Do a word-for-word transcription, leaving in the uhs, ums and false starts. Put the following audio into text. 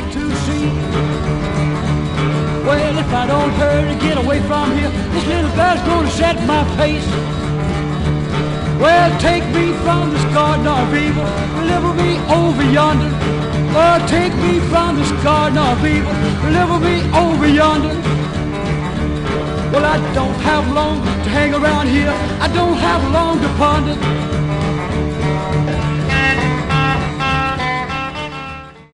to see. Well, if I don't hurry to get away from here, this little bird's gonna set my pace. Well, take me from this garden of evil, deliver me over yonder. Well, take me from this garden of evil, deliver me over yonder. Well, I don't have long to hang around here, I don't have long to ponder.